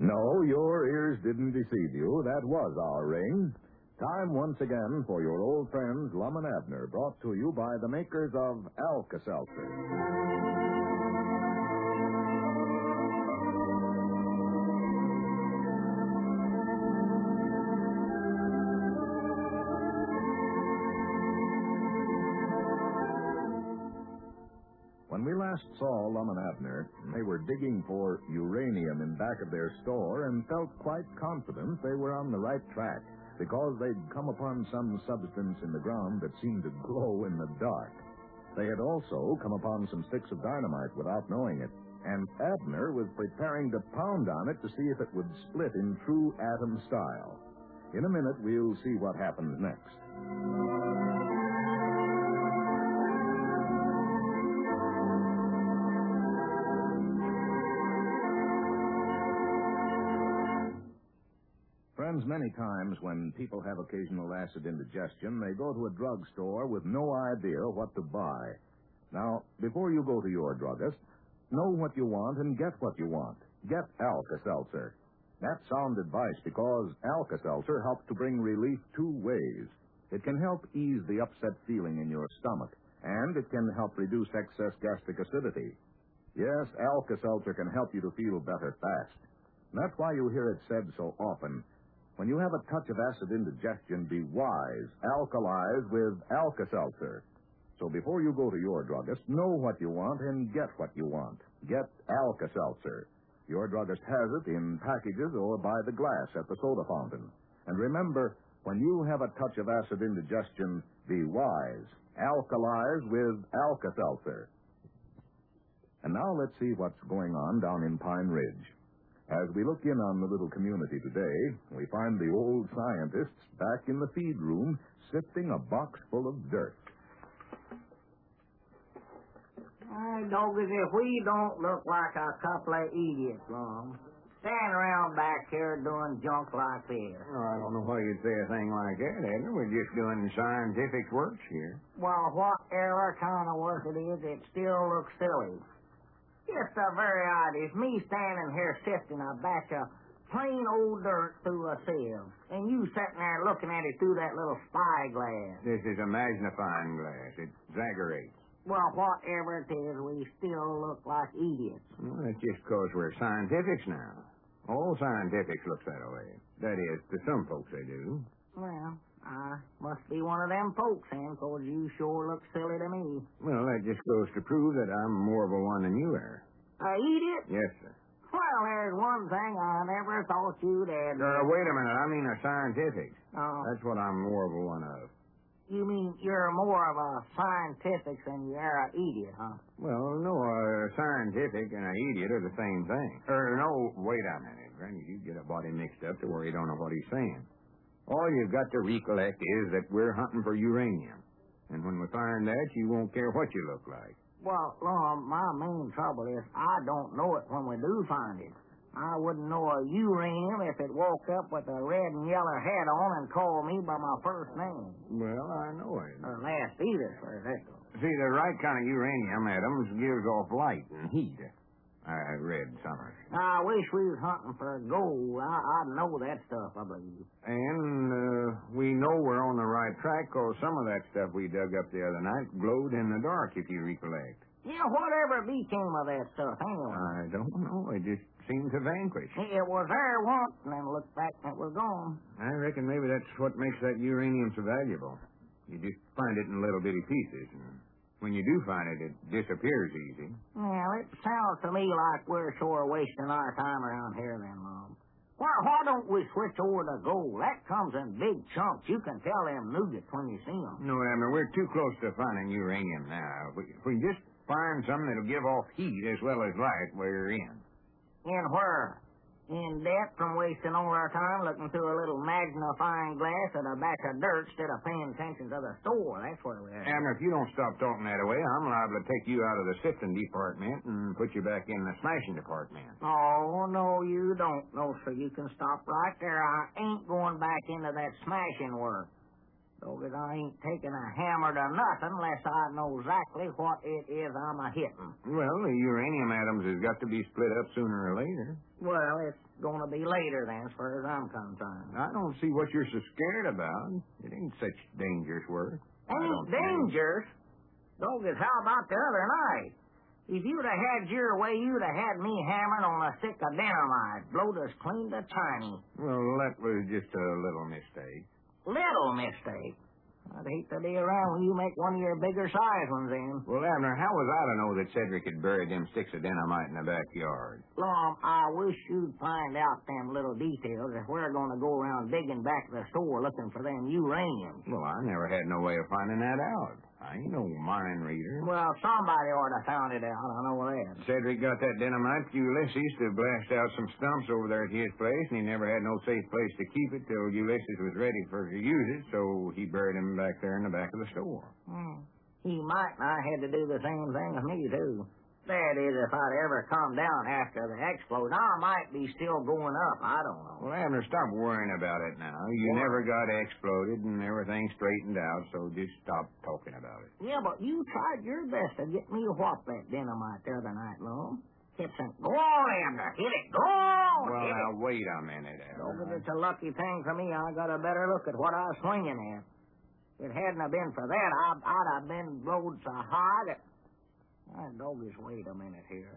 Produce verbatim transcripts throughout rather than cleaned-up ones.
No, your ears didn't deceive you. That was our ring. Time once again for your old friends Lum and Abner, brought to you by the makers of Alka-Seltzer. When we last saw Lum and Abner, they were digging for uranium in back of their store and felt quite confident they were on the right track because they'd come upon some substance in the ground that seemed to glow in the dark. They had also come upon some sticks of dynamite without knowing it, and Abner was preparing to pound on it to see if it would split in true atom style. In a minute, we'll see what happens next. Friends, many times when people have occasional acid indigestion, they go to a drugstore with no idea what to buy. Now, before you go to your druggist, know what you want and get what you want. Get Alka-Seltzer. That's sound advice because Alka-Seltzer helps to bring relief two ways. It can help ease the upset feeling in your stomach, and it can help reduce excess gastric acidity. Yes, Alka-Seltzer can help you to feel better fast. And that's why you hear it said so often. When you have a touch of acid indigestion, be wise. Alkalize with Alka-Seltzer. So before you go to your druggist, know what you want and get what you want. Get Alka-Seltzer. Your druggist has it in packages or by the glass at the soda fountain. And remember, when you have a touch of acid indigestion, be wise. Alkalize with Alka-Seltzer. And now let's see what's going on down in Pine Ridge. As we look in on the little community today, we find the old scientists back in the feed room sifting a box full of dirt. Hey, doggies, if we don't look like a couple of idiots, Lum, standing around back here doing junk like this. Oh, I don't know why you'd say a thing like that, Edna. We're just doing scientific work here. Well, whatever kind of work it is, it still looks silly. Just the very idea of me standing here sifting a batch of plain old dirt through a sieve, and you sitting there looking at it through that little spyglass. This is a magnifying glass. It exaggerates. Well, whatever it is, we still look like idiots. Well, that's just because we're scientifics now. All scientifics look that way. That is, to some folks they do. Well, I must be one of them folks, then, because you sure look silly to me. Well, that just goes to prove that I'm more of a one than you are. A idiot? Yes, sir. Well, there's one thing I never thought you'd add. Uh, wait a minute. I mean a scientific. Oh. That's what I'm more of a one of. You mean you're more of a scientific than you are an idiot, huh? Well, no, a scientific and an idiot are the same thing. Er, no, wait a minute. Granny, you get a body mixed up to where you don't know what he's saying. All you've got to recollect is that we're hunting for uranium. And when we find that, you won't care what you look like. Well, Lum, my main trouble is I don't know it when we do find it. I wouldn't know a uranium if it woke up with a red and yellow hat on and called me by my first name. Well, I know it. Or last either, for that. See, the right kind of uranium atoms gives off light and heat. I read somewhere. I wish we was hunting for gold. I, I know that stuff, I believe. And uh, we know we're on the right track because some of that stuff we dug up the other night glowed in the dark, if you recollect. Yeah, whatever became of that stuff, anyway? I don't know. It just seemed to vanquish. It was there once, and then looked back and it was gone. I reckon maybe that's what makes that uranium so valuable. You just find it in little bitty pieces, and when you do find it, it disappears easy. Well, it sounds to me like we're sure wasting our time around here then, Mom. Well, why don't we switch over to gold? That comes in big chunks. You can tell them nuggets when you see them. No, Abner, we're too close to finding uranium now. If we, if we just find something that'll give off heat as well as light, we're in. In where? In debt from wasting all our time looking through a little magnifying glass at a batch of dirt instead of paying attention to the store. That's where we're at. Abner, if you don't stop talking that way, I'm liable to take you out of the sifting department and put you back in the smashing department. Oh, no, you don't. No, sir, you can stop right there. I ain't going back into that smashing work. Because I ain't taking a hammer to nothing unless I know exactly what it is I'm a-hitting. Well, the uranium atoms has got to be split up sooner or later. Well, it's going to be later then, as far as I'm concerned. I don't see what you're so scared about. It ain't such dangerous work. Ain't dangerous? Doggers, how about the other night? If you'd have had your way, you'd have had me hammering on a stick of dynamite. Blowed us clean to Chinese. Well, that was just a little mistake. Little mistake. I'd hate to be around when you make one of your bigger size ones in. Well, Abner, how was I to know that Cedric had buried them sticks of dynamite in the backyard? Lom, I wish you'd find out them little details if we're going to go around digging back to the store looking for them uraniums. Well, I never had no way of finding that out. I ain't no mind reader. Well, somebody ought to have found it out. I know that. Cedric got that dynamite to Ulysses to blast out some stumps over there at his place, and he never had no safe place to keep it till Ulysses was ready for to use it, so he buried him back there in the back of the store. Hmm. He might not have had to do the same thing with me, too. That is, if I'd ever come down after the explosion, I might be still going up. I don't know. Well, Abner, stop worrying about it now. You What? never got exploded, and everything straightened out, so just stop talking about it. Yeah, but you tried your best to get me to whop that dynamite the other night, Lom. Kept saying, go on, Abner, hit it, go on, Well, hit now, it. wait a minute, So, Abner. it's a lucky thing for me I got a better look at what I was swinging at. If it hadn't have been for that, I'd, I'd have been blowed so high that... I doggies, wait a minute here.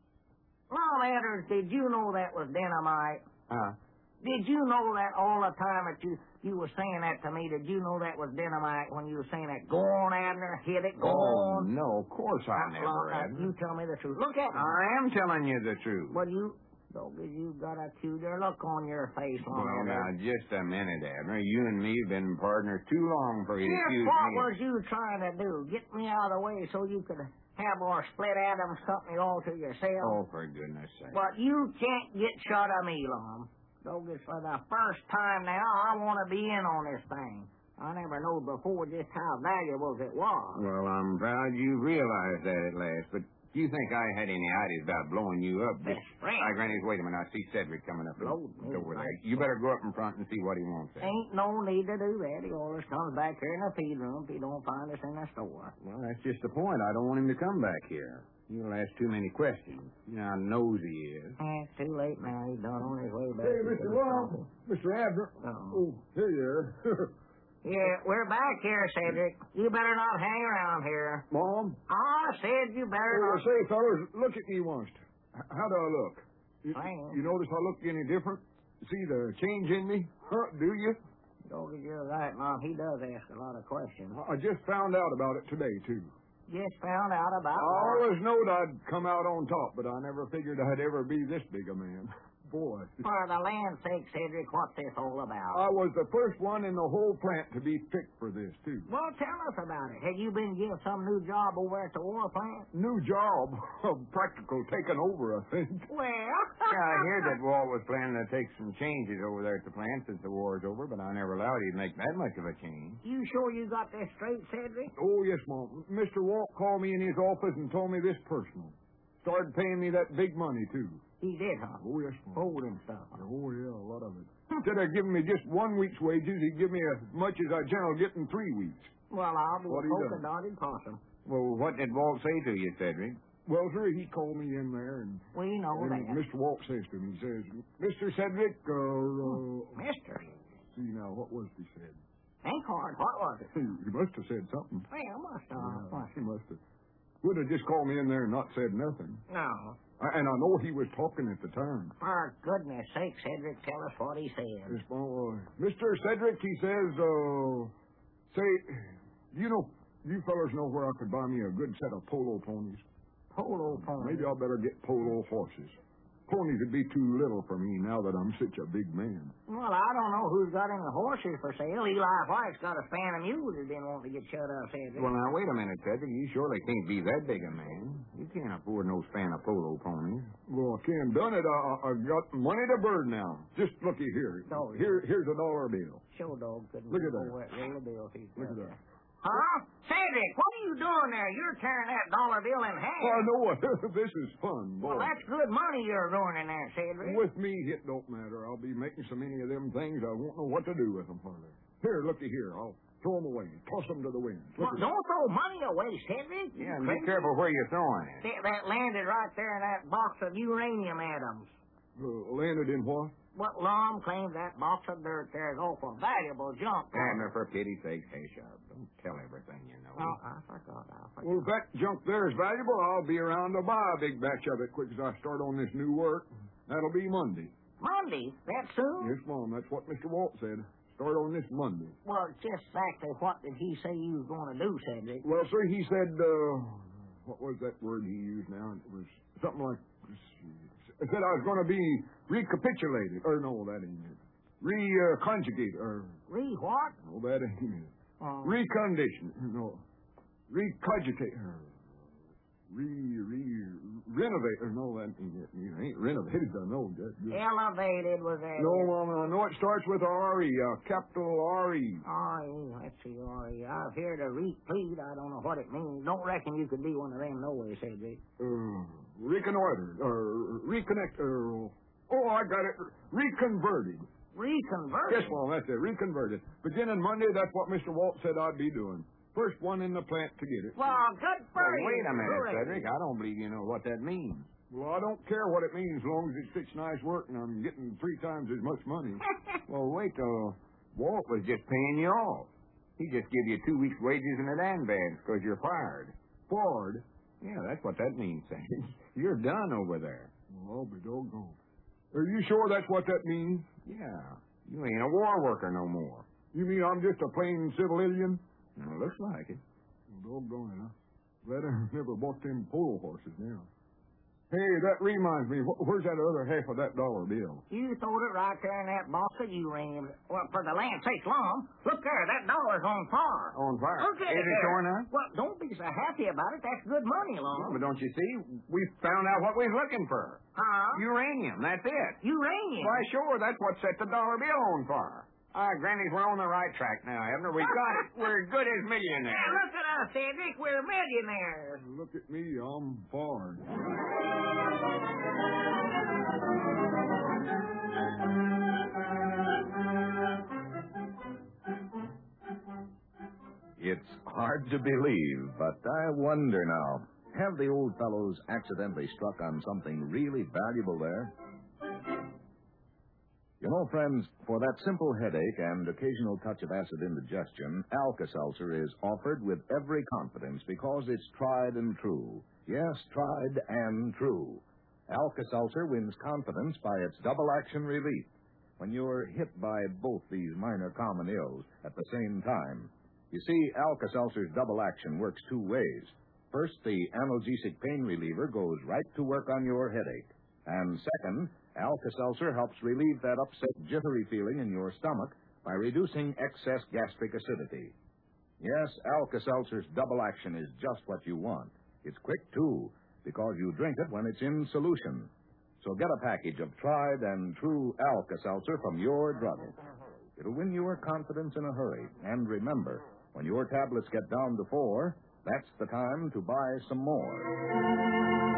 Lom Andrews, did you know that was dynamite? Huh? Did you know that all the time that you, you were saying that to me? Did you know that was dynamite when you were saying that? Go on, Abner, hit it, go Oh, on. no, of course I Now, never, now, Abner. you tell me the truth. Look at me. I am telling you the truth. Well, you, doggies, you got a cuter look on your face, Lom Well, now, Andrews. just a minute, Abner. You and me have been partners too long for you to Just accuse what me. was you trying to do? Get me out of the way so you could have our split atoms company all to yourself? Oh, for goodness sake. But you can't get shut of me, Lom. Doggies, for the first time now, I want to be in on this thing. I never knowed before just how valuable it was. Well, I'm proud you realized that at last, but do you think I had any ideas about blowing you up? Best friend. Hi, Granny, wait a minute. I see Cedric coming up Blowed me over there. right You better go up in front and see what he wants there. Ain't no need to do that. He always comes back here in the feed room if he don't find us in the store. Well, that's just the point. I don't want him to come back here. He'll ask too many questions. You know how nosy he is. Eh, it's too late now. He's done on his way back. Hey, to Mister the Long, store. Mister Abner. Oh. Oh, here you are. Yeah, we're back here, Cedric. You better not hang around here. Mom? I said you better Oh, not. say, fellas, look at me once. H- How do I look? You, Fine. you notice I look any different? See the change in me? Huh, do you? Doggy, you're right, Mom. He does ask a lot of questions. I just found out about it today, too. Just found out about I always knowed I'd come out on top, but I never figured I'd ever be this big a man. Boy. For the land's sake, Cedric, what's this all about? I was the first one in the whole plant to be picked for this, too. Well, tell us about it. Have you been given some new job over at the war plant? New job. Practical taking over, I think. Well, Yeah, I hear that Walt was planning to take some changes over there at the plant since the war's over, but I never allowed he'd make that much of a change. You sure you got this straight, Cedric? Oh, yes, Mom. Mister Walt called me in his office and told me this personal. Started paying me that big money, too. He did, huh? Oh, yes, Mom. Hold and stuff. Oh, yeah, a lot of it. Instead of giving me just one week's wages, he'd give me as much as I generally get in three weeks. Well, I'll be What a he polka done? dotted possum. Well, what did Walt say to you, Cedric? Well, sir, he called me in there, and, We know and that. Mister Walt says to me, he says, Mister Cedric, uh, uh, Mister. see now, what was he said? Ain't hard. What was it? He must have said something. Well, must have. Yeah, must he have. must have. Would have just called me in there and not said nothing. No. I, and I know he was talking at the time. For goodness sake, Cedric, tell us what he said. This boy, Mister Cedric, he says, uh, say, you know, you fellas know where I could buy me a good set of polo ponies. Polo pony. Maybe I better get polo horses. Ponies would be too little for me now that I'm such a big man. Well, I don't know who's got any horses for sale. Eli White's got a span of mules that's been wanting to get shut up, Cedric. Well, now, wait a minute, Cedric. You surely can't be that big a man. You can't afford no span of polo ponies. Well, I can't done it. I, I- I've got money to burn now. Just looky here. Oh, Here, here's a dollar bill. Show dog couldn't Look at go that. over that roll of bills he's Look got at that. there. Huh? Cedric, what are you doing there? You're tearing that dollar bill in half. I know it. This is fun, boy. Well, that's good money you're ruining there, Cedric. With me, it don't matter. I'll be making so many of them things I won't know what to do with them, Father. Here, looky here. I'll Throw 'em away. Toss 'em to the wind. Well, don't throw money away, Cedric. Yeah, and be careful where you're throwing it. That, that landed right there in that box of uranium atoms. Uh, landed in what? What Lum claims that box of dirt there is awful valuable junk. Damn it, for pity's sake, hush up. Don't tell everything you know. Oh, I forgot. I forgot. Well, if that junk there is valuable, I'll be around to buy a big batch of it quick as I start on this new work. That'll be Monday. Monday? That soon? Yes, Mom. That's what Mister Walt said. Start on this Monday. Well, just exactly what did he say you was going to do, Cedric? Well, sir, he said, uh, what was that word he used now? It was something like, it said I was going to be recapitulated. Or, no, that ain't it. Reconjugate. Or, Re what? no, that ain't it. Uh, Recondition. No. Recogitate. Re, re, renovate. Or, no, that ain't it. You ain't renovated, I know. That, good. Elevated was that. No, Mom, I know it starts with R E, uh, capital R E. R E, let's see, R E. I've heard of replete. I don't know what it means. Don't reckon you could be one of them no way, Cedric. Uh, reconnoitered, or reconnect, or, oh, I got it, reconverted. Reconverted? Yes, Mom, that's it, reconverted. Beginning Monday, that's what Mister Walt said I'd be doing. First one in the plant to get it. Well, good for Well, you. wait a minute, Hooray. Cedric. I don't believe you know what that means. Well, I don't care what it means, as long as it's such nice work and I'm getting three times as much money. Well, wait till Walt was just paying you off. He just give you two weeks' wages in advance because you're fired. Ford. Yeah, that's what that means, Cedric. You're done over there. Well, I'll be doggone. Are you sure that's what that means? Yeah. You ain't a war worker no more. You mean I'm just a plain civilian? Well, looks like it. Well, doggone it, huh? Glad I never bought them polo horses now. Hey, that reminds me. Wh- Where's that other half of that dollar bill? You throwed it right there in that box of uranium. Well, for the land's sake, Lum, look there. That dollar's on fire. On fire. Look at Is it it there. showing up? Well, don't be so happy about it. That's good money, Yeah, Lum. but don't you see? We found out what we was looking for. Huh? Uranium, that's it. Uranium? Why, sure, that's what set the dollar bill on fire. Ah, Grannies, we're on the right track now, Abner. We got it. We're good as Now, millionaires. look at us, Cedric. We're millionaires. Look at me, I'm Ford. It's hard to believe, but I wonder now, have the old fellows accidentally struck on something really valuable there? You know, friends, for that simple headache and occasional touch of acid indigestion, Alka-Seltzer is offered with every confidence because it's tried and true. Yes, tried and true. Alka-Seltzer wins confidence by its double-action relief when you're hit by both these minor common ills at the same time. You see, Alka-Seltzer's double action works two ways. First, the analgesic pain reliever goes right to work on your headache. And second, Alka-Seltzer helps relieve that upset, jittery feeling in your stomach by reducing excess gastric acidity. Yes, Alka-Seltzer's double action is just what you want. It's quick, too, because you drink it when it's in solution. So get a package of tried and true Alka-Seltzer from your druggist. It'll win your confidence in a hurry. And remember, when your tablets get down to four, that's the time to buy some more.